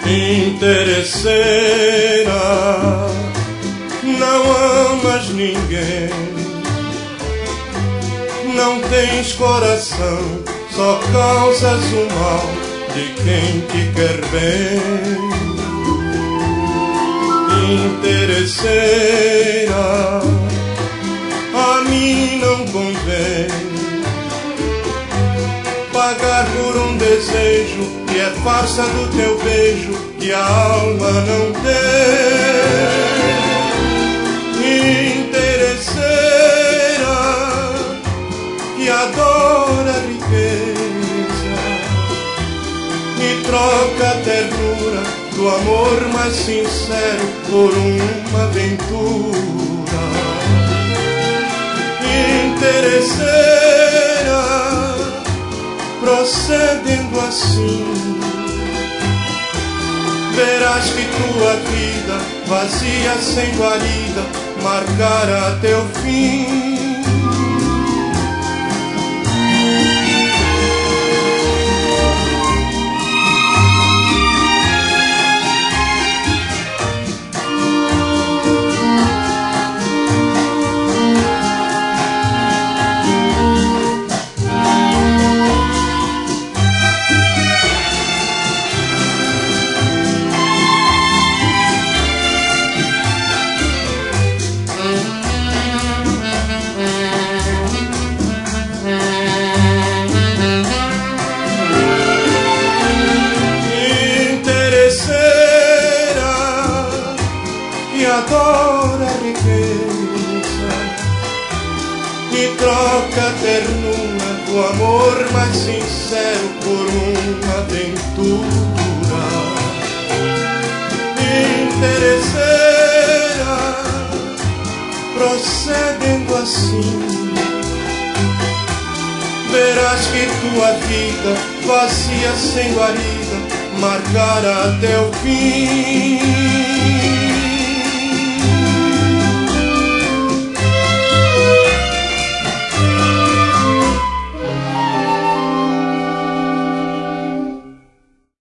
Interesseira, não amas ninguém, não tens coração, só causas o mal de quem te quer bem. Interesseira, a mim não convém pagar por um desejo que é farsa do teu beijo, que a alma não tem. Interesseira, que adora a riqueza e troca a ternura do amor mais sincero por uma aventura. Interesseira, procedendo assim, verás que tua vida, vazia sem guarida, marcará teu fim. Adora a riqueza e troca a ternura do amor mais sincero por uma aventura. Interesseira, procedendo assim, verás que tua vida, vazia sem guarida, marcará teu fim.